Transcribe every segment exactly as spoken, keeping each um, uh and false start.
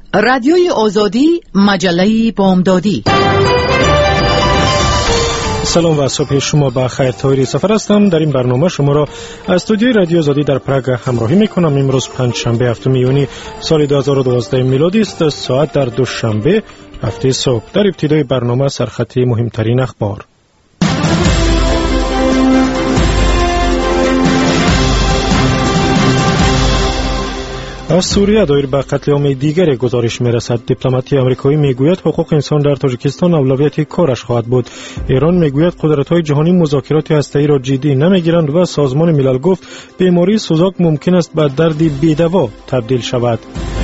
رادیوی آزادی، مجله بامدادی. سلام و صبح شما بخیر. طاهری سفر هستم. در این برنامه شما را از استودیوی رادیو آزادی در پراگ همراهی میکنم. امروز پنجشنبه هفتم یونی سال دو هزار و دوازده میلادی است. ساعت در دوشنبه هفته صبح. در ابتدای برنامه سرخطی مهمترین اخبار. از سوریه دایر به قتل عام دیگری گزارش میرسد. دیپلماتی آمریکایی میگوید حقوق انسان در تاجیکستان اولویت کارش خواهد بود. ایران میگوید قدرت‌های جهانی مذاکرات هسته‌ای را جدی نمیگیرند و سازمان ملل گفت بیماری سوزاک ممکن است به دردی بی‌دوا تبدیل شود.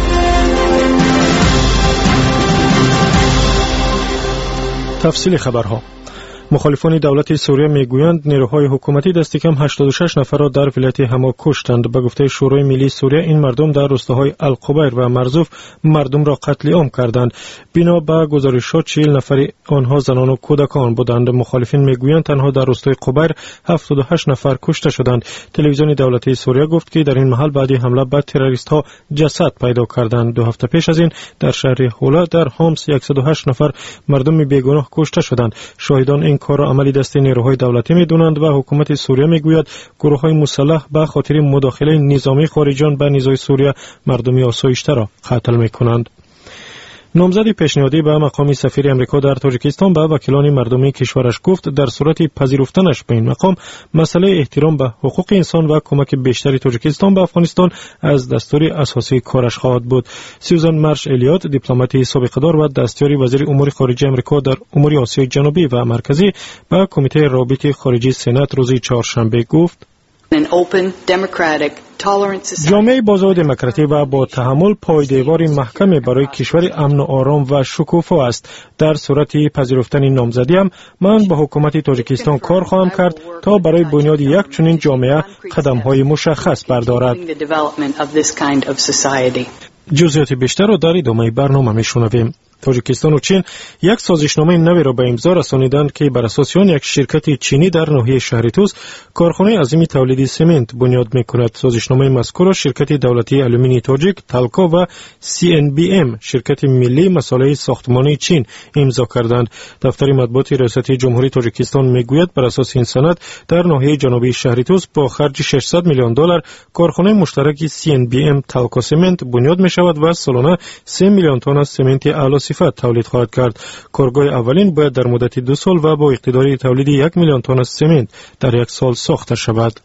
تفصیل خبرها. مخالفان دولت سوریه میگویند نیروهای حکومتی دست کم هشتاد و شش نفر را در ولایت حما کشتند. به گفته شورای ملی سوریه این مردم در روستاهای القبیر و مرزوف مردم را قتل عام کردند. بنا به گزارشات چهل نفر آنها زنان و کودکان بودند. مخالفین میگویند تنها در روستای قبیر هفتاد و هشت نفر کشته شدند. تلویزیون دولتی سوریه گفت که در این محل بعد حمله به تروریست ها جسد پیدا کردند. دو هفته پیش از این در شهر حولا در حمص صد و هشت نفر مردم بیگناه کشته شدند. شاهدان این کار را عملی دست نیروهای دولتی می‌دانند و حکومت سوریه میگوید گروه‌های مسلح به خاطر مداخله نظامی خارجیان به نزاع سوریه مردمی آسایشته را قتل می‌کنند. نامزد پیشنهادی به مقام سفیر امریکا در تاجیکستان به وکیلان مردمی کشورش گفت در صورت پذیرفتنش به این مقام مسئله احترام به حقوق انسان و کمک بیشتری تاجیکستان به افغانستان از دستور اساسی کارش خواهد بود. سیوزان مرش الیوت، دیپلمات سابقه‌دار و دستیار وزیر امور خارجه امریکا در امور آسیای جنوبی و مرکزی به کمیته روابط خارجی سنا روز چهارشنبه گفت جامعه بازار دموکراتی و با تحمل پایدیواری محکمی برای کشور امن و آرام و شکوفا است. در صورت پذیرفتن نامزدی هم من با حکومت تاجیکستان کار خواهم کرد تا برای بنیاد یک چنین جامعه قدم‌های مشخص بردارد. جزئیات بیشتر را در ادامه برنامه میشنویم. تاجیکستان و چین یک سازشنامه نوی را به امضا رسانیدند که بر اساس آن یک شرکت چینی در ناحیه شهر توس کارخانه عظیم تولید سمنت بنیاد می‌کند. سازشنامه مذکور را شرکت دولتی آلومینی تاجیک تالکا و سی ان بی ام شرکت ملی مسائل ساختمانی چین امضا کردند. دفتر مطبوعات ریاست جمهوری تاجیکستان میگوید بر اساس این سند در ناحیه جنوبی شهر توس با خرج ششصد میلیون دلار کارخانه مشترک سی ان بی ام تالکا سمنت بنیاد می‌شود و سالانه سه میلیون تن سمنت اعلی صفت تولید خواهد کرد. کارگاه اولین باید در مدت دو سال و با اقتدار تولید یک میلیون تن سمنت در یک سال ساخته شود.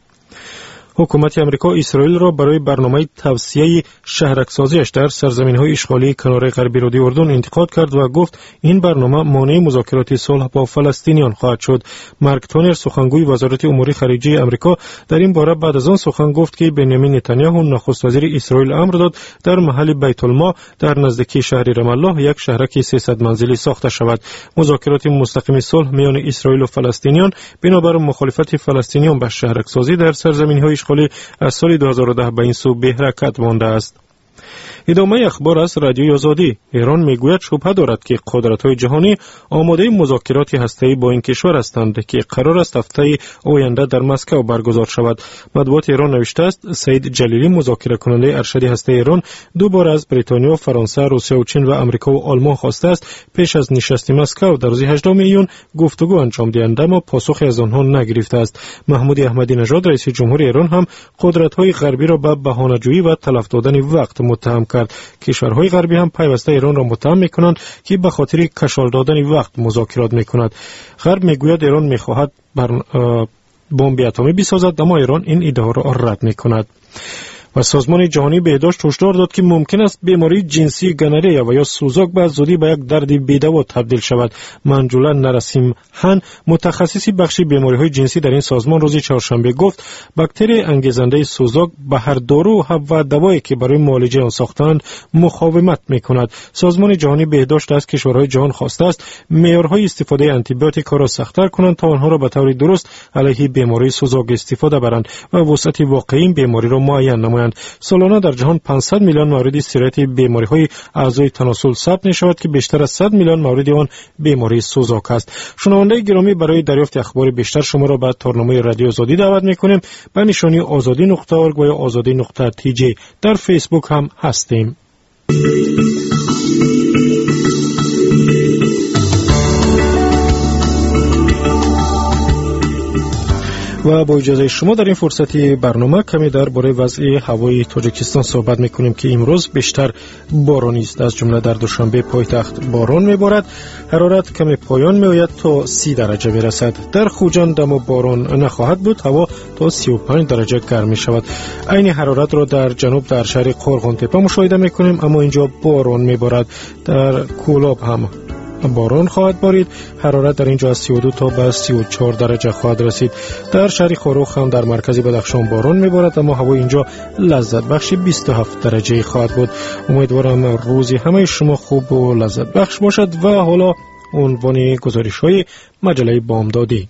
حکومت امریکا اسرائیل را برای برنامه توسعه شهرک‌سازیش در سرزمین‌های اشغالی کنار غربی رود اردن انتقاد کرد و گفت این برنامه مانع مذاکرات صلح با فلسطینیان خواهد شد. مارک تونر سخنگوی وزارت امور خارجه امریکا در این باره بعد از آن سخن گفت که بنیامین نتانیاهو نخست وزیر اسرائیل امر داد در محل بیت المال در نزدیکی شهر رام الله یک شهرک سیصد منزلی ساخته شود. مذاکرات مستقیم صلح میان اسرائیل و فلسطینیان بنابر مخالفت فلسطینیان به شهرک‌سازی در سرزمین‌های اشغالی از سال دو هزار و ده به این سو به حرکت مانده است. ادامه اخبار از رادیوی آزادی. ایران میگوید شبهه دارد که قدرت‌های جهانی آماده مذاکرات هسته‌ای با این کشور هستند که قرار است هفته آینده در مسکو برگزار شود. مطبوعات ایران نوشته است سعید جلیلی مذاکره کننده ارشد هسته ایران دو بار از بریتانیا، فرانسه، روسیه و چین و آمریکا و آلمان خواسته است پیش از نشست مسکو در روز هجدهم میلیون گفتگو انجام دهند اما پاسخی از آنها نگرفته است. محمود احمدی نژاد رئیس جمهور ایران هم قدرت‌های غربی را به بهانه‌جویی و تلف دادن وقت متهم کرد. کشورهای غربی هم پیوسته ایران را متهم می‌کنند که به خاطر کشال دادن وقت مذاکرات می‌کند. غرب میگوید ایران می‌خواهد بر بمب اتمی بسازد اما ایران این ادعا را رد می‌کند. و سازمان جهانی بهداشت هشدار داد که ممکن است بیماری جنسی گنریا و یا سوزاک به زودی به یک درد بی‌دوا تبدیل شود. منجوله نرسیم هن متخصص بخش بیماری‌های جنسی در این سازمان روز چهارشنبه گفت باکتری انگیزنده سوزاک به هر دارو و دوایی که برای معالجه آن ساختند مقاومت می‌کند. سازمان جهانی بهداشت از کشورهای جهان خواسته است معیارهای استفاده آنتی بیوتیک را سخت‌تر کنند تا آنها را به طور درست علیه بیماری سوزاک استفاده برند و وسعت واقعی این بیماری را معین نمایند. سالانه در جهان پانصد میلیون مورد سرایت بیماری‌های اعضای تناسل ثبت می‌شود که بیشتر از صد میلیون مورد آن بیماری سوزاک است. شنونده گرامی برای دریافت اخبار بیشتر شما را به تارنامه رادیو آزادی دعوت می‌کنیم. به نشانی آزادی نقطه اورگ و یا آزادی نقطه تی جی در فیسبوک هم هستیم. و با اجازه شما در این فرصتی برنامه کمی درباره وضع هوای تاجیکستان صحبت میکنیم که امروز بیشتر بارانی است. از جمله در دوشنبه پایتخت باران میبارد، حرارت کمی پایان میآید تا سی درجه برسد. در خوجان دم و باران نخواهد بود، هوا تا سی و پنج درجه گرم می شود. عین حرارت را در جنوب در شهر قرغان تپه مشاهده میکنیم، اما اینجا باران میبارد. در کولاب هم باران خواهد بارید، حرارت در اینجا از سی و دو تا به سی و چهار درجه خواهد رسید. در شهر خاروخ هم در مرکز بدخشان باران میبارد، اما هوا اینجا لذت بخش بیست و هفت درجه خواهد بود. امیدوارم روزی همه شما خوب و لذت بخش باشد. و حالا عنوان گزارش های مجله بامدادی.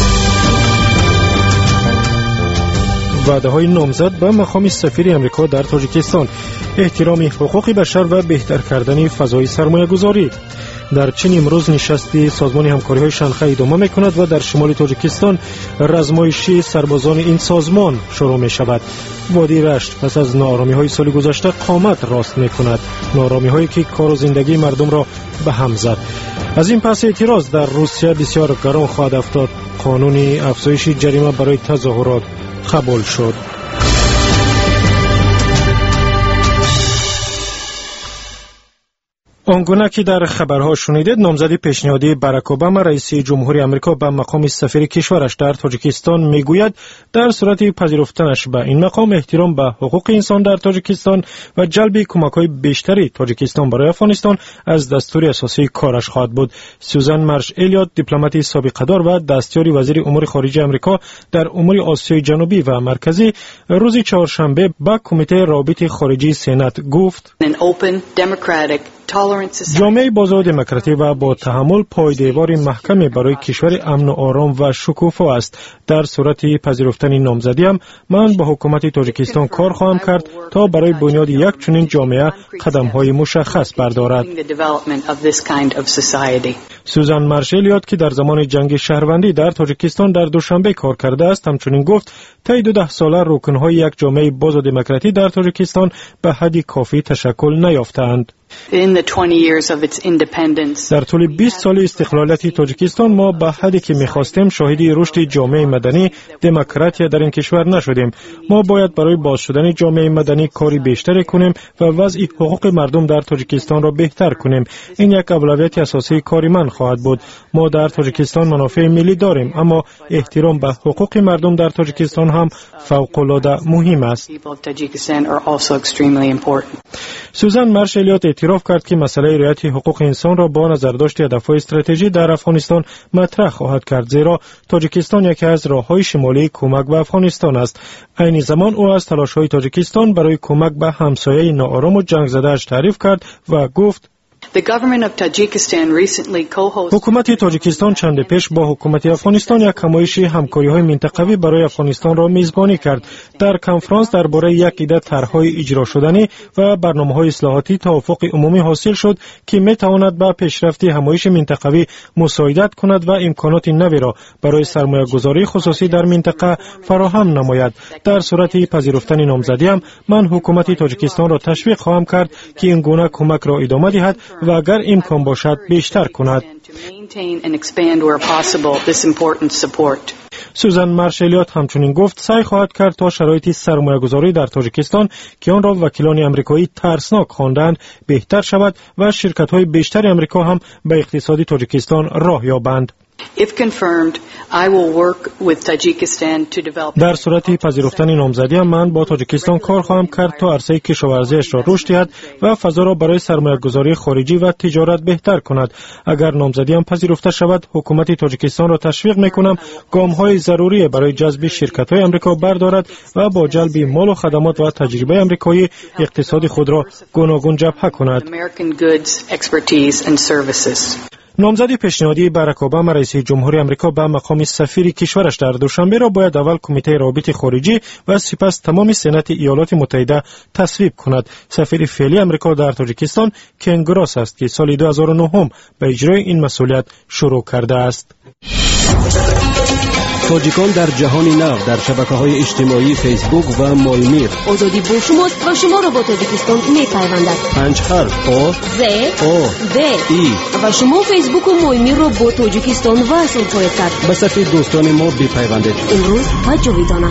وعده های نامزد به مقام سفیر امریکا در تاجیکستان، احترام حقوق بشر و بهتر کردن فضای سرمایه گذاری. در چین امروز نشستی سازمان همکاری های شانگهای ادامه می کند و در شمال تاجیکستان رزمایشی سربازان این سازمان شروع می شود. وادی رشت پس از ناآرامی های سال گذشته قامت راست می کند، ناآرامی هایی که کار و زندگی مردم را به هم زد. از این پس اعتراض در روسیه بسیار گران خواهد افتاد. قانون افزایش جریمه برای تظاهرات قبول شد. آنگونه که در خبرها شنیدید، نامزدی پیشنهادی باراک اوباما رئیس جمهوری آمریکا به مقام سفیر کشورش در تاجیکستان میگوید در صورت پذیرفتنش به این مقام احترام به حقوق انسان در تاجیکستان و جلب کمک‌های بیشتری تاجیکستان برای افغانستان از دستور اساسی کارش خواهد بود. سوزان مارش الیوت، دیپلمات سابقه‌دار و دستیار وزیر امور خارجه آمریکا در امور آسیای جنوبی و مرکزی، روز چهارشنبه به کمیته روابط خارجی سنا گفت: جامعه بازار دموکراتی و با تحمل پایدیوار محکمی برای کشور امن و آرام و شکوفا است. در صورت پذیرفتن نامزدی هم من با حکومت تاجیکستان کار خواهم کرد تا برای بنیاد یک چنین جامعه قدم‌های مشخص بردارد. سوزان مارش الیوت که در زمان جنگ شهروندی در تاجیکستان در دوشنبه کار کرده است، همچنین گفت طی دو ده ساله رکن‌های یک جامعه باز و دموکراتی در تاجیکستان به حدی کافی تشکل نیافتند. در طول بیست سال استقلالیت تاجیکستان ما به حدی که می‌خواستیم شاهدی رشد جامعه مدنی دموکراتی در این کشور نشدیم. ما باید برای باز شدن جامعه مدنی کاری بیشتری کنیم و وضع حقوق مردم در تاجیکستان را بهتر کنیم. این یک اولویت اساسی کار من خواهد بود. ما در تاجیکستان منافع ملی داریم، اما احترام به حقوق مردم در تاجیکستان هم فوق‌العاده مهم است. سوزان مارش الیوت اعتراف کرد که مسئله رعایت حقوق انسان را با نظرداشت هدف‌های استراتژی در افغانستان مطرح خواهد کرد، زیرا تاجیکستان یکی از راه‌های شمالی کمک به افغانستان است. عین زمان او از تلاش‌های تاجیکستان برای کمک به همسایه ناآرام و جنگ زده‌اش تعریف کرد و گفت: حکومت تاجیکستان چند پیش با حکومت افغانستان یک همایش همکاری‌های منطقوی برای افغانستان را میزبانی کرد. در کنفرانس درباره یک عده طرح‌های اجرا شدنی و برنامه‌های اصلاحاتی توافق عمومی حاصل شد که می‌تواند به پیشرفت همایش منطقوی مساعدت کند و امکانات نوی را برای سرمایه‌گذاری خصوصی در منطقه فراهم نماید. در صورت پذیرفتن نامزدی هم من حکومت تاجیکستان را تشویق خواهم کرد که این گونه کمک را ادامه دهد و اگر امکان باشد بیشتر کند. سوزان مارش الیوت همچنین گفت سعی خواهد کرد تا شرایط سرمایه‌گذاری در تاجیکستان که آن را وکیلان آمریکایی ترسناک خواندند بهتر شود و شرکت‌های بیشتر آمریکا هم به اقتصاد تاجیکستان راه یابند. در صورت پذیرفتن نامزدی من با تاجیکستان کار خواهم کرد تا عرصه کشاورزیش را رشد دهد و فضا را برای سرمایه‌گذاری خارجی و تجارت بهتر کند. اگر نامزدی هم پذیرفته شود، حکومت تاجیکستان را تشویق می‌کنم گام‌های ضروری برای جذب شرکت‌های آمریکا بردارد و با جلب مال و خدمات و تجربه آمریکایی اقتصاد خود را گوناگون جبهه کند. نامزدی پیشنهادی باراک اوباما رئیس جمهوری آمریکا به مقام سفیر کشورش در دوشنبه را باید اول کمیته روابط خارجی و سپس تمام سنات ایالات متحده تصویب کند. سفیر فعلی آمریکا در تاجیکستان کن گراس است که سال دو هزار و نه به اجرای این مسئولیت شروع کرده است. تاجیکان در جهان نو در شبکه‌های اجتماعی فیسبوک و مولمیر. آزادی با شماست و شما را با تاجیکستان می‌پیوندد. پنج حرف آ ز آ د ای و شما فیسبوک و مولمیر را با تاجیکستان وصل خواهید کرد. به صفحه دوستان ما بپیوندید. امروز و جاویدانه.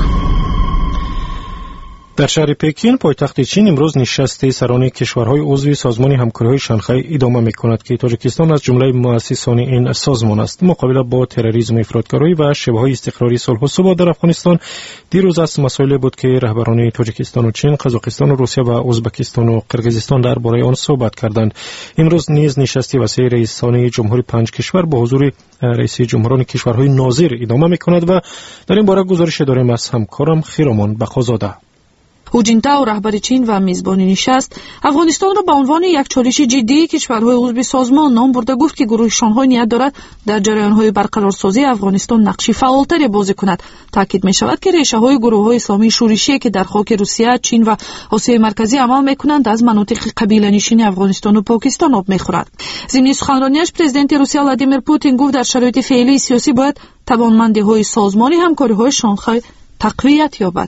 در شهر پکین پایتخت چین امروز نشست سران کشورهای عضو سازمان همکاری‌های شانگهای ادامه می‌کند که تاجیکستان از جمله مؤسسان این سازمان است. مقابله با تروریسم، افراطگرایی و شبهه‌های استقراری، صلح و ثبات در افغانستان دیروز از مسائلی بود که رهبران تاجیکستان و چین، قزاقستان و روسیه و ازبکستان و قرقیزستان درباره آن صحبت کردند. امروز نیز نشست وسیع رئیسان جمهوری پنج کشور با حضور رئیس جمهوران کشورهای ناظر ادامه می‌کند و در این باره گزارش داریم از همکارم خیرامان بخازاده. هو جینتاو رهبر چین و میزبان نشست افغانستان را به عنوان یک چالش جدی کشورهای عضو سازمان نام برده گفت که گروه شانگهای نیت دارد در جریان‌های برقرارسازی افغانستان نقش فعالتری بازی کند. تاکید می‌شود که ریشه‌های گروه‌های اسلامی شورشی که در خاک روسیه، چین و آسیای مرکزی عمل می‌کنند از مناطق قبیله‌نشین افغانستان و پاکستان آب می‌خورد. ضمن سخنرانیش پرزیدنت روسیه ولادیمیر پوتین گفت در شرایط فعلی سیاسی باید توانمندی‌های سازمان همکاری‌های شانگهای تقویت یابد.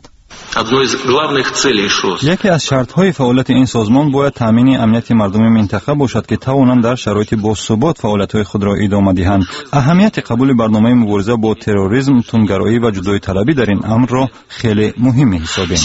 یکی از شرط‌های فعالیت این سازمان باید تامین امنیت مردم منطقه باشد که توانند در شرایط باثبات فعالیت‌های خود را ادامه دهند. اهمیت قبول برنامه مبارزه با تروریسم، تندگرایی و جدایی طلبی در این امر را خیلی مهم حسابیم.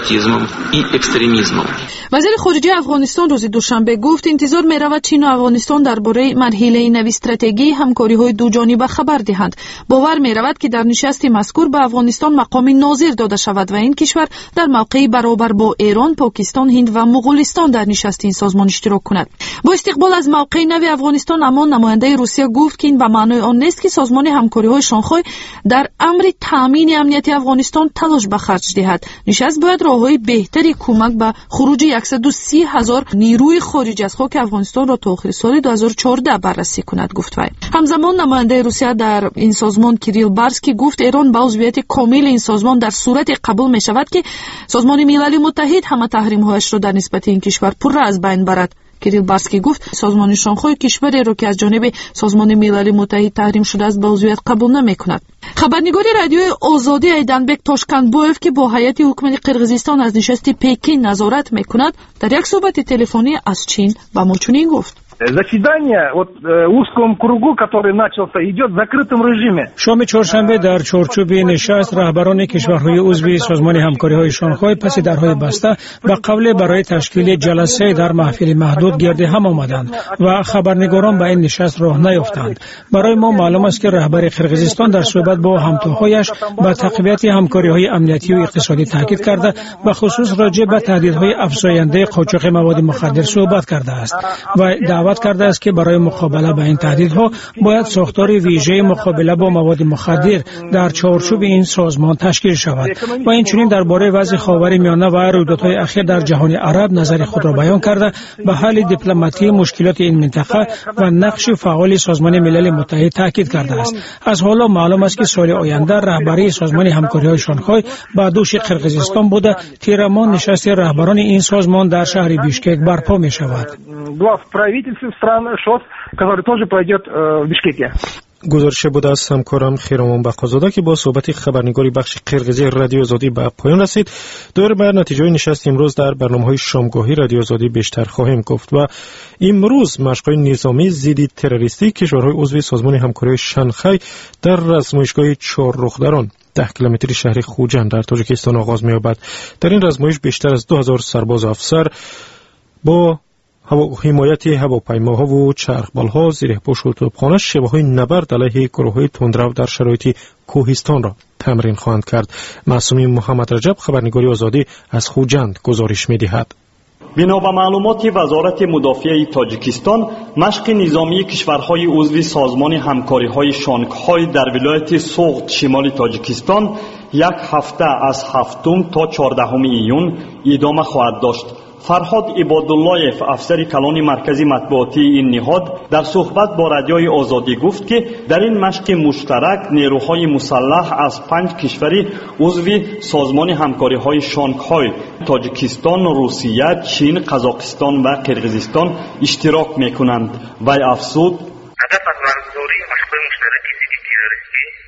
وزیر خارجه افغانستان روز دوشنبه گفت انتظار می‌رود چین و افغانستان درباره مرحله نوی استراتژی همکاری‌های دوجانبه خبر دهند. باور می‌رود که در نشست مذکور به افغانستان مقام ناظر داده شود و این کشور در موقعی برابر با ایران، پاکستان، هند و مغولستان در نشست این سازمان اشتراک کند. با استقبال از موقع نوی افغانستان اما نماینده روسیه گفت که این به معنای آن نیست که سازمان همکاری‌های شانگهای در امر تامین امنیت افغانستان تلاش به خرج دهد. نشست باید راه‌های بهتری کمک به خروج صد و سی هزار نیروی خارجی از خاک افغانستان را تا آخر سال دو هزار و چهارده بررسی کند گفت وی. همزمان نماینده روسیه در این سازمان کیریل بارسکی گفت ایران با عضویت کامل این سازمان در صورت قبول می شود که سازمان ملل متحد همه تحریم‌هایش را در نسبت این کشور پر از بین برد. کیریل بارسکی گفت سازمان شانگهای کشوری را که از جانب سازمان ملل متحد تحریم شده است به عضویت قبول نمی‌کند. خبرنگار رادیوی آزادی ایدنبک تاشکنبویف که با هیئت حکومت قرقیزستان از نشست پکین نظارت می‌کند در یک صحبت تلفنی از چین به ما چنین گفت: Заседание вот узком кругу, который начался, идет в закрытом режиме. شام چهارشنبه در چارچوب نشست رهبران کشورهای عضو سازمان همکاری‌های شانگهای پس درهای بسته به قول برای تشکیل جلسه در محفل محدود گرد هم آمدند و خبرنگاران به این نشست راه نیافتند. برای ما معلوم است که رهبر قرقیزستان در صحبت با همتاهایش به تقویت همکاری‌های امنیتی و اقتصادی تاکید کرده و خصوص راجع به تهدیدهای افزاینده قاچاق مواد مخدر صحبت کرده است و دعوت کرده است که برای مقابله با این تهدیدها باید ساختار ویژه مقابله با مواد مخدر در چارچوب این سازمان تشکیل شود و اینچنین درباره وضع خاورمیانه و رویدادهای اخیر در جهان عرب نظر خود را بیان کرده به حل دیپلماتی مشکلات این منطقه و نقش فعال سازمان ملل متحد تاکید کرده است. از حالا معلوم است که سال آینده رهبری سازمان همکاری‌های شانگهای به دوش قرقیزستان بوده تیرمان نشست رهبران این سازمان در شهر بیشکک برپا می شود. گزارش بود از همکارم خیرامان بخازاده که با صحبت خبرنگاری بخش قرقیزی رادیو آزادی به پایان رسید. دور بر نتیجه نشست امروز در برنامه‌های شامگاهی رادیو آزادی بیشتر خواهیم گفت و امروز مشق‌های نظامی ضد تروریستی کشورهای عضو سازمان همکاری شانگهای در رزمایشگاه چهار رخدران ده کیلومتری شهر خوجند در تاجیکستان آغاز می‌یابد. در این رزمایش بیشتر از دو هزار سرباز و افسر با حمایت هواپیماها و چرخبال‌ها زیره‌پوش و توپخانه شبهه‌های نبرد علیه گروه‌های تندرو در شرایط کوهستان را تمرین خواهند کرد. معصومی محمد رجب خبرنگاری آزادی از خوجند گزارش می‌دهد. بنا به معلومات وزارت مدافع تاجیکستان، مشق نظامی کشورهای عضو سازمان همکاری‌های شانگهای در ولایت سوغد شمال تاجیکستان یک هفته از هفتم تا چهاردهم ایون ادامه خواهد داشت. فرهاد عباداللهیف افسر کلان مرکزی مطبوعاتی این نهاد در صحبت با رادیوی آزادی گفت که در این مشق مشترک نیروهای مسلح از پنج کشور عضو سازمان همکاری‌های شانگهای تاجیکستان، روسیه، چین، قزاقستان و قرقیزستان اشتراک می‌کنند. و افزود: هدف از منظوری مشق مشترک ضد تروریستی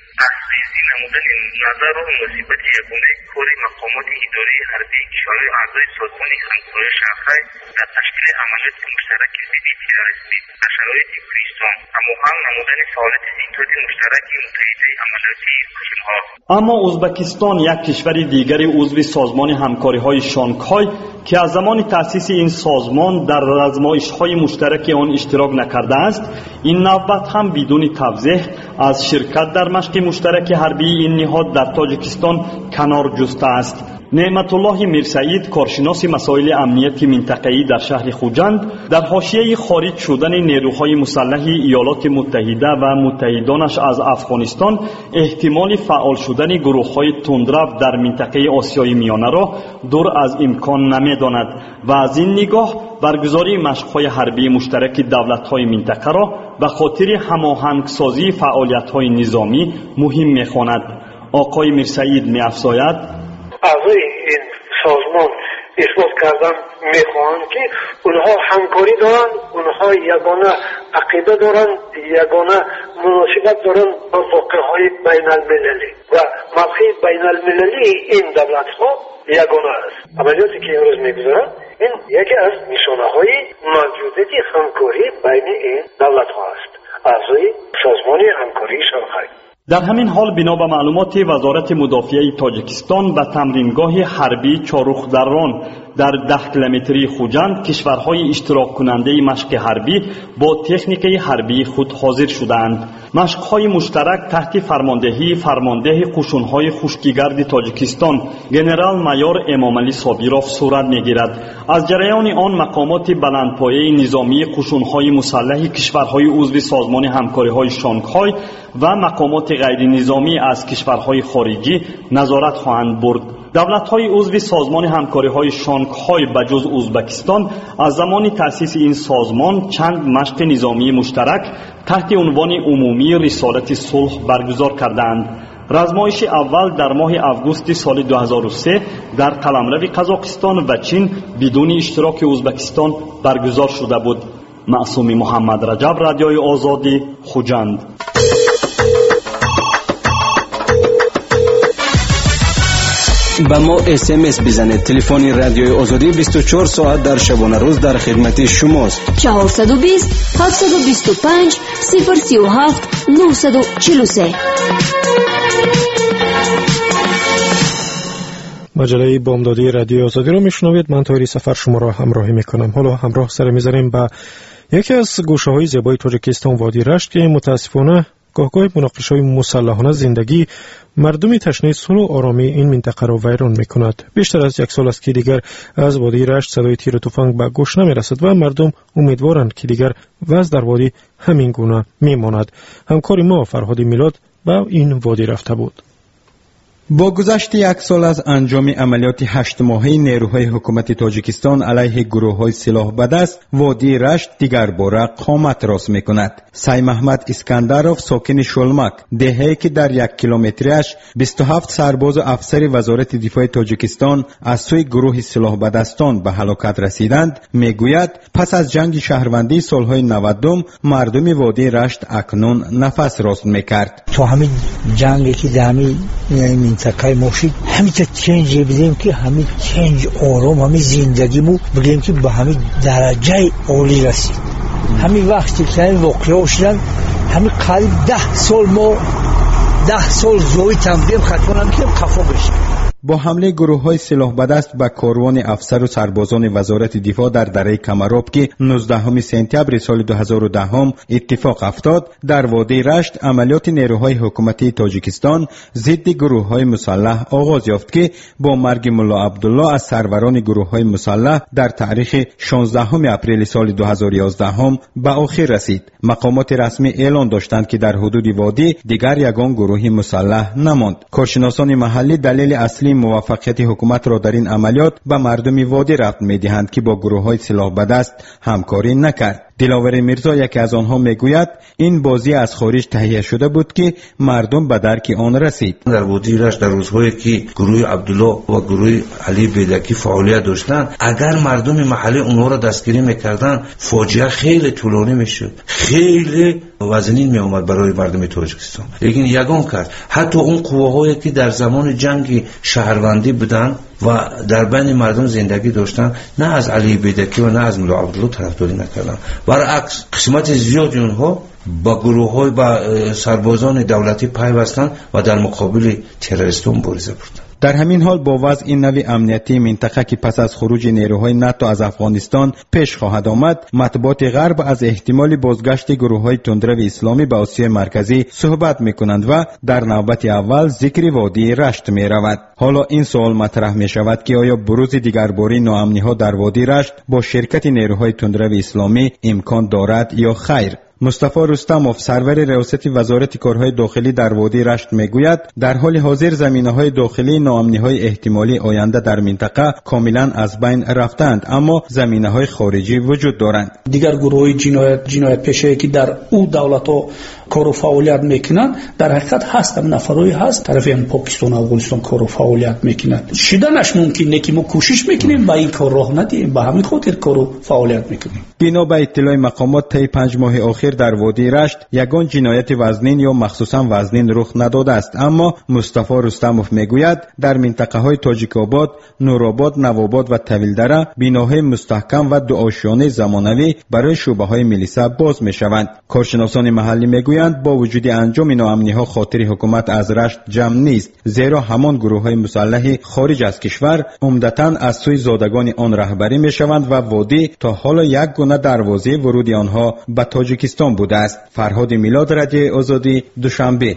ریزی نمودن نظر و مصیبت یگانه کاری مقامات اداری حربی کشورهای اعضای سازمان همکاری شانگهای در تشکیل عملیات مشترک ضد تروریسمی در شرایط کوهستان هماهنگ نمودن فعالیت ستاد مشترک متحده عملیات کوچنها. اما ازبکستان یک کشور دیگری عضو سازمان همکاری‌های شانگهای که از زمان تأسیس این سازمان در آزمایش‌های مشترک آن اشتراک نکرده است، این نوبت هم بدون توضیح از شرکت در مشق مشترک حربی این نهاد در تاجیکستان کنار جسته است. نعمت الله میرسعید، کارشناس مسائل امنیتی منطقه‌ای در شهر خوجند، در حاشیه خارج شدن نیروهای مسلح ایالات متحده و متحدانش از افغانستان احتمال فعال شدن گروه‌های تندرو در منطقه آسیای میانه را دور از امکان نمی‌داند و از این نگاه برگزاری مشق‌های حربی مشترک دولت‌های منطقه را به خاطر هماهنگسازی فعالیت‌های نظامی مهم می‌خواند. آقای میرسعید می‌افزاید: اعضای این سازمان اثبات کردن میخواهند که اونها همکاری دارند، اونها یگانه عقیده دارند، یگانه مناسبت دارند با واقعهای بین المللی و موقع بین المللی این دولت ها یگانه است. عملیاتی که امروز میگذارند این یکی از نشانه های موجودیت همکاری بین این دولت ها است، اعضای سازمان همکاری شانگهای. در همین حال بنا به معلومات وزارت مدافعه تاجیکستان به تمرینگاه حربی چاروخ دران در ده کیلومتری خوجند کشورهای اشتراک کننده مشق حربی با تکنیک حربی خود حاضر شدند. مشق‌های مشترک تحت فرماندهی فرمانده قشون‌های خشکیگرد تاجیکستان ژنرال مایور امامعلی صابیروف صورت می‌گیرد. از جریان آن مقامات بلندپایه نظامی قشون‌های مسلح کشورهای عضو سازمان همکاری‌های شانگهای و مقامات غیر نظامی از کشورهای خارجی نظارت خواهند برد. دولت‌های عضو سازمان همکاری‌های شانگهای بجز ازبکستان از زمان تأسیس این سازمان چند مشق نظامی مشترک تحت عنوان عمومی رسالت صلح برگزار کردند. رزمایش اول در ماه آگوست سال دو هزار و سه در قلمرو قزاقستان و چین بدون اشتراک ازبکستان برگزار شده بود. معصوم محمد رجب، رادیوی آزادی، خوجند. با ما اس ام اس بزنید. تلفن رادیوی آزادی بیست و چهار ساعت در شبانه روز در خدمت شماست. چهارصد و بیست هفتصد و بیست و پنج صفر سی و هفت نهصد و چهل و سه. مجله بامدادی رادیو آزادی رو میشنوید. من طاهری سفر شما را همراهی میکنم. حالا همراه سر میذاریم به یکی از گوشه‌های زیبای تاجیکستان، وادی رشت، که متاسفانه گاهگاه مناقشه‌های مسلحانه زندگی مردمی تشنه صلح و آرامی این منطقه را ویران می‌کند. بیشتر از یک سال است که دیگر از وادی رشت صدای تیر و تفنگ به گوش نمی‌رسد و مردم امیدوارند که دیگر وضع در وادی همین گونه می‌ماند. همکار ما فرهاد میلاد به این وادی رفته بود. با گذشت یک سال از انجام عملیات هشت ماهه نیروهای حکومت تاجیکستان علیه گروه‌های سلاح به دست، وادی رشت دیگر باره قامت راست می‌کند. سعی محمد اسکندروف، ساکن شلمک، دهه‌ای که در یک کیلومتریش بیست و هفت سرباز و افسر وزارت دفاع تاجیکستان از سوی گروه سلاح به دستان به هلاکت رسیدند، میگوید پس از جنگ شهروندی سالهای نود مردم وادی رشت اکنون نفس راست می‌کرد. تو همین جنگی که در همین منطقه ماشید همین چنج بدیم که همین چنج آرام همین زندگیمو بگیم که به همین درجه عالی رسید. همین وقتی که این واقعه شدن همین قریب ده سال ما ده سال زوی تمرین خطمانم که خفا بشیم. با حمله گروه‌های سلاح به دست به کاروان افسر و سربازان وزارت دفاع در دره کمراب که نوزدهم سپتامبر سال دو هزار و ده اتفاق افتاد، در وادی رشت عملیات نیروهای حکومتی تاجیکستان ضد گروه‌های مسلح آغاز یافت که با مرگ ملا عبدالله از سروران گروه‌های مسلح در تاریخ شانزدهم اپریل سال دو هزار و یازده به آخر رسید. مقامات رسمی اعلام داشتند که در حدود وادی دیگر یگان گروه مسلح نماند. کارشناسان محلی دلیل اصلی موفقیت حکومت را در این عملیات به مردم وادی رفت می‌دهند که با گروه‌های سلاح به دست همکاری نکرد. دلاور میرزا یکی از آنها میگوید این بازی از خارج تهیه شده بود که مردم به درک آن رسید. در وادی رشت در روزهایی که گروه عبدالله و گروه علی بیدکی فعالیت داشتند، اگر مردم محلی اونها را دستگیری میکردن فاجعه خیلی طولانی میشد، خیلی وزنین می آمد برای مردم تاجیکستان. لیکن یگان کرد حتی اون قواهایی که در زمان جنگ شهروندی بودن و در بین مردم زندگی داشتن، نه از علی بیدکی و نه از ملا عبدالله طرفداری نکردن. برعکس قسمت زیادی اونها با گروه های با سربازان دولتی پیوستند و در مقابل تروریستان مبارزه بردند. در همین حال با وضع این نوع امنیتی منطقه که پس از خروج نیروهای ناتو از افغانستان پیش خواهد آمد، مطبوعات غرب از احتمال بازگشت گروه‌های تندرو اسلامی به آسیای مرکزی صحبت می‌کنند و در نوبت اول ذکر وادی رشت می‌رود. حالا این سوال مطرح می‌شود که آیا بروز دیگرباره ناامنی‌ها در وادی رشت با شرکت نیروهای تندرو اسلامی امکان دارد یا خیر؟ مصطفی رستموف سرور ریاست وزارت کارهای داخلی در وادی رشت میگوید در حال حاضر زمینه‌های داخلی ناامنی‌های احتمالی آینده در منطقه کاملا از بین رفتند، اما زمینه‌های خارجی وجود دارند. دیگر گروه‌های جنایت جنایت پیشه‌ای که در او دولت‌ها کار و فعالیت میکنند در حقیقت هست، هم نفرایی هست طرف هم پاکستان و افغانستان کار و فعالیت میکنند. شدنش ممکنه که ما کوشش میکنیم با این کار راه ندیم، با همین خاطر کار و فعالیت میکنیم. بنا به اطلاع مقامات طی پنج ماه اخیر در وادی رشت یگان جنایت وزنین یا مخصوصا وزنین رخ نداده است، اما مصطفی رستموف میگوید در منطقه های تاجیک آباد، نورآباد، نوآباد و طویلدره بناهای مستحکم و دو آشیانه زمانوی برای شعبه های ملیسا باز میشوند. کارشناسان محلی میگویند با وجود انجام ناامنی ها خاطر حکومت از رشت جمع نیست، زیرا همان گروه های مسلح خارج از کشور عمدتاً از سوی زادگان آن رهبری میشوند و وادی تا حالا یک گونه دروازه ورود آنها به تاجیکستان بوده است. فرهاد میلاد، رادیوی آزادی، دوشنبه.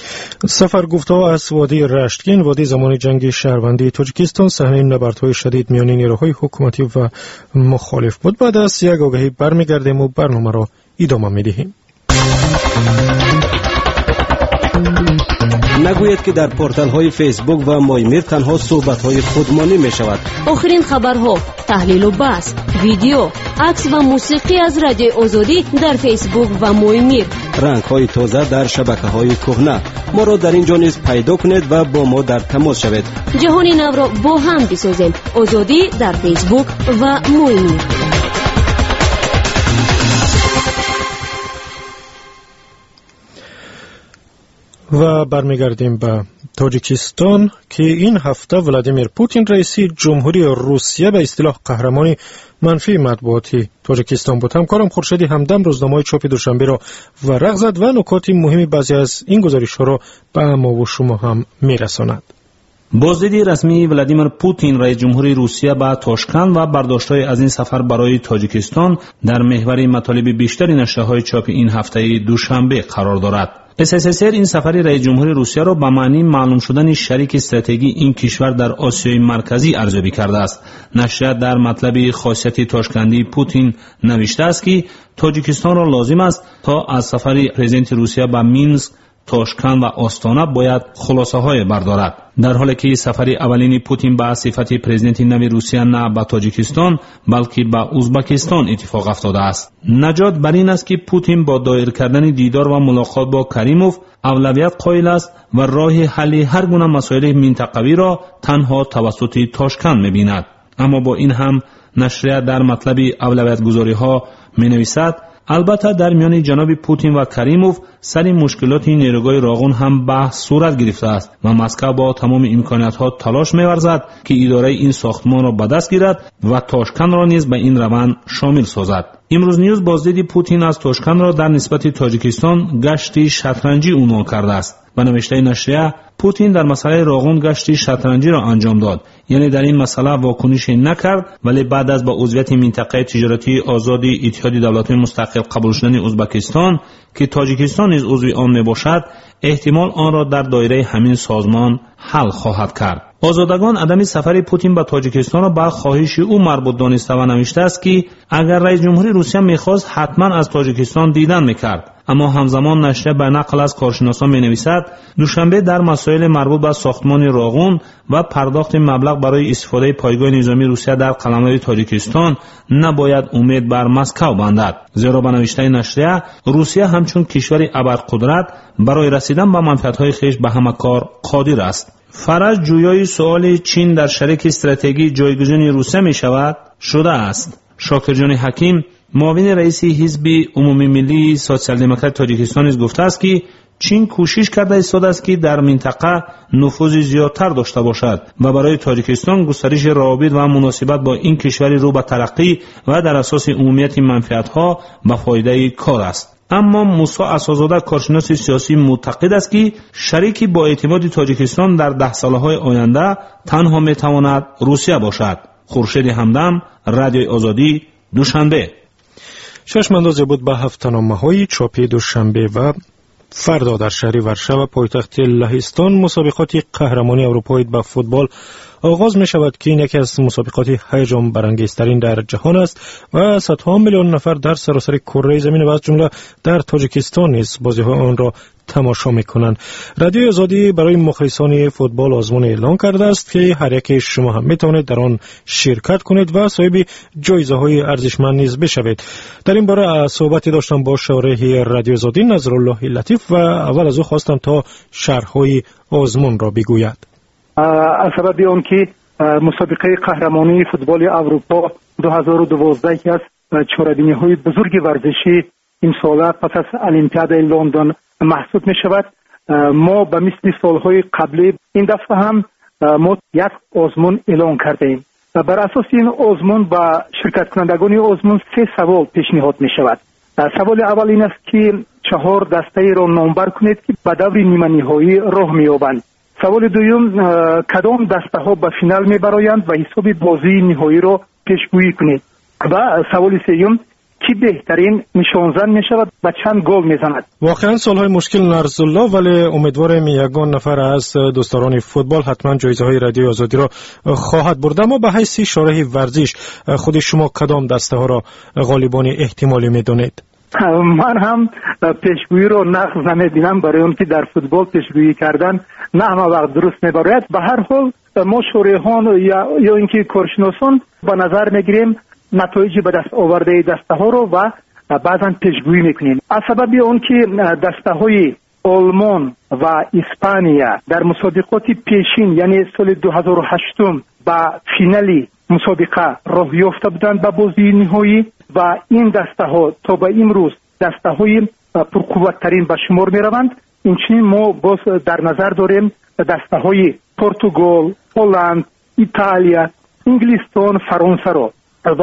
سفرگفت‌ها از وادی رشت که این وادی زمان جنگ شهروندی تاجیکستان صحنه نبردهای شدید میان نیروهای حکومتی و مخالف بود. بعد از یک آگهی برمیگردیم و برنامه را ادامه میدهیم. نگوید که در پورتال های فیسبوک و مایمیر تنها صحبت های خودمانی می شود. آخرین خبرها، تحلیل و بحث، ویدیو، عکس و موسیقی از رادیو آزادی در فیسبوک و مایمیر. رنگ های تازه در شبکه های کهنه. ما را در اینجا نیز پیدا کنید و با ما در تماس شوید. جهان نو را با هم بسازیم. آزادی در فیسبوک و مایمیر. و برمیگردیم به تاجیکستان که این هفته ولادیمیر پوتین رئیس جمهوری روسیه به اصطلاح قهرمانی منفی مطبوعاتی تاجیکستان بود. همکارم خورشیدی همدم روزنامه چاپ دوشنبه را ورق زد و نکات مهمی بعضی از این گزارش‌ها را به ما و شما هم میرساند. بازدیدی رسمی ولادیمیر پوتین رئیس جمهوری روسیه به تاشکند و برداشت‌های از این سفر برای تاجیکستان در محور مطالب بیشتری نشریه‌های چاپ این هفته دوشنبه قرار دارد. اس اس اس ار این سفر رئیس جمهوری روسیه را به معنی معلوم شدن شریک استراتژیکی این کشور در آسیای مرکزی ارزیابی کرده است. نشریه در مطلب خاصیت تاشکندی پوتین نوشته است که تاجیکستان را لازم است تا از سفر پرزیدنت روسیه به مینسک، تاشکند و آستانه باید خلاصه های بردارد. در حالی که سفر اولین پوتین به صفت پرزیدنت نو روسیه نه به تاجیکستان بلکه به ازبکستان اتفاق افتاده است. نجات بر این است که پوتین با دایر کردن دیدار و ملاقات با کریموف اولویت قائل است و راه حل هر گونه مسائل منطقوی را تنها توسط تاشکند می‌بیند. اما با این هم نشریه در مطلب اولویت گذاری ها می‌نویسد البته در میان جناب پوتین و کریموف سر مشکلات نیروگاه راغون هم بحث صورت گرفته است و مسکو با تمام امکانات‌ها تلاش می‌ورزد که اداره این ساختمان را به دست گیرد و تاشکند را نیز به این روند شامل سازد. امروز نیوز بازدید پوتین از تاشکند را در نسبت تاجیکستان گشتی شطرنجی عنوان کرده است. به نوشته نشریه پوتین در مسئله راغون گشتی شطرنجی را انجام داد، یعنی در این مسئله واکنش نکرد، ولی بعد از با عضویت منطقه تجارتی آزاد اتحاد دولت‌های مستقل قبول شدن ازبکستان که تاجیکستان نیز عضو آن میباشد احتمال آن را در دایره همین سازمان حل خواهد کرد. آزادگان عدم سفر پوتین به تاجیکستان را به خواهش او مربوط دانسته و نوشته است که اگر رئیس جمهوری روسیه میخواست حتما از تاجیکستان دیدن میکرد، اما همزمان نشریه به نقل از کارشناسان می‌نویسد دوشنبه در مسائل مربوط به ساختمان راغون و پرداخت مبلغ برای استفاده پایگاه نظامی روسیه در قلمرو تاجیکستان نباید امید بر مسکو بندد، زیرا به نوشته نشریه روسیه همچون کشوری ابرقدرت برای رسیدن به منفعت‌های خویش به همه کار قادر است. فرج جویای سوال چین در شریک استراتژی جایگزین روسیه می شود شده است. شاکرجان حکیم معاون رئیس حزب عمومی ملی سوسیال دموکرات تاجیکستان نیز گفته است که چین کوشش کرده ایستاده است که در منطقه نفوذ زیادتر داشته باشد و برای تاجیکستان گسترش روابط و مناسبت با این کشور رو به ترقی و در اساس عمومیت منفعت‌ها به فایده کار است. اما موسی اساس‌زاده کارشناس سیاسی معتقد است که شریکی با اعتماد تاجیکستان در ده سالهای آینده تنها میتواند روسیه باشد. خورشید همدم، رادیوی آزادی، دوشنبه. شش منداز بود به هفته‌نامه‌های چاپی دوشنبه و فردا در شهر ورشو پایتخت لهستان مسابقات قهرمانی اروپایی به فوتبال آغاز می شود که این یکی از مسابقات هیجان برانگیزترین در جهان است و صدها میلیون نفر در سراسر کره زمین و از جمله در تاجیکستان نیز بازی‌های آن را تماشا می‌کنند. رادیو آزادی برای مخلصان فوتبال آزمون اعلان کرده است که هر یک شما هم می‌توانید در آن شرکت کنید و صاحب جایزه‌های ارزشمند نیز بشوید. در این باره صحبتی داشتم با شارح رادیو آزادی نظرالله لطیف و اول از او خواستم تا شرح‌های آزمون را بگوید. از سبب آن که مسابقه قهرمانی فوتبال اروپا دو هزار و دوازده که از چهاربینی‌های بزرگ ورزشی این سال پس از المپیادای لندن محسوب می شود، ما به مثل سالهای قبلی این دفعه هم ما یک آزمون اعلان کرده ایم. بر اساس این آزمون با شرکت کنندگان آزمون سه سوال پیشنهاد می شود. سوال اول این است که چهار دسته را نامبر کنید که به دور نیمه نهایی راه می یابند. سوال دوم کدام دسته ها به فینال می برآیند و حساب بازی نهایی را پیشگویی کنید. و سوال سوم کی بهترین نشانزن می شود و چند گل می زند. واقعا سالهای مشکل نرز الله، ولی امیدوارم یگان نفر از دوستداران فوتبال حتما جایزه های رادیو آزادی را خواهد برد. اما به حیث شارح ورزش خود شما کدام دسته ها را غالبان احتمالی می دانید؟ من هم پیشگویی رو نقض نمی‌بینم، برای اون که در فوتبال پیشگویی کردن نه همه وقت درست می‌باید. به هر حال ما شارحان یا یا اینکه کارشناسان به نظر می‌گیریم نتایج به دست آورده دسته ها رو و بعضا پیشگویی می‌کنیم. از سبب اون که دسته های آلمان و اسپانیا در مسابقات پیشین یعنی سال دو هزار و هشت با فینالی مسابقه راه یافته بودند به بازی نهایی و این دسته ها تا به امروز دسته های پرقوت‌ترین به شمار می روند. اینچنین ما باز در نظر داریم دسته های پرتغال، هلند، ایتالیا، انگلستان، فرانسه را و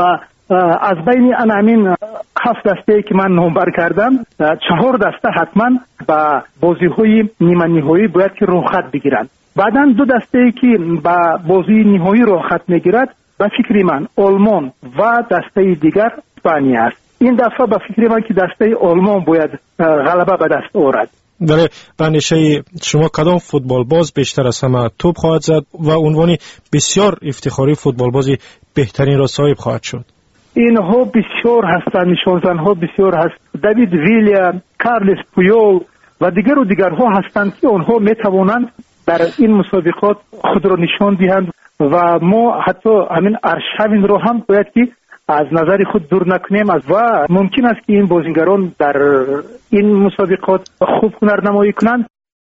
از بین همین هفت دسته که من نامبر کردم چهار دسته حتما به بازی های نیمه نهایی باید که راحت بگیرند. بعداً دو دسته که به بازی نهایی راحت میگیرد به فکر من آلمان و دسته دیگر اسپانیا است. این دفعه به فکر من که دسته آلمان باید غلبه به دست آورد. در اندیشه شما کدام فوتبال باز بیشتر از همه توپ خواهد زد و عنوان بسیار افتخاری فوتبال بازی بهترین را صاحب خواهد شد؟ اینها بسیار هستند، نشانزنها بسیار هست. دیوید ویلیا، کارلوس پویول و دیگر و دیگرها هستند که آنها می توانند در این مسابقات خود را نشان دهند و ما حتی همین ارشاوین رو هم باید که از نظر خود دور نکنیم و ممکن است که این بازیگران در این مسابقات خوب هنرنمایی کنند.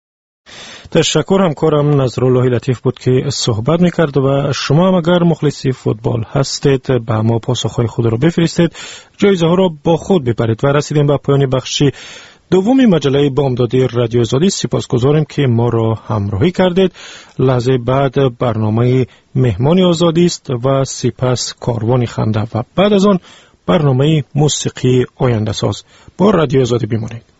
تشکر. همکارم نظرالله لطیف بود که صحبت میکرد و شما هم اگر مخلصی فوتبال هستید به ما پاسخهای خود را بفرستید، جایزه ها را با خود ببرید. و رسیدیم به پایان بخش دومی مجله بامدادی رادیو آزادی. سپاسگزاریم که ما را همراهی کردید. لحظه بعد برنامه مهمان آزادی است و سپس کاروان خنده و بعد از آن برنامه موسیقی آینده ساز. با رادیو آزادی بمانید.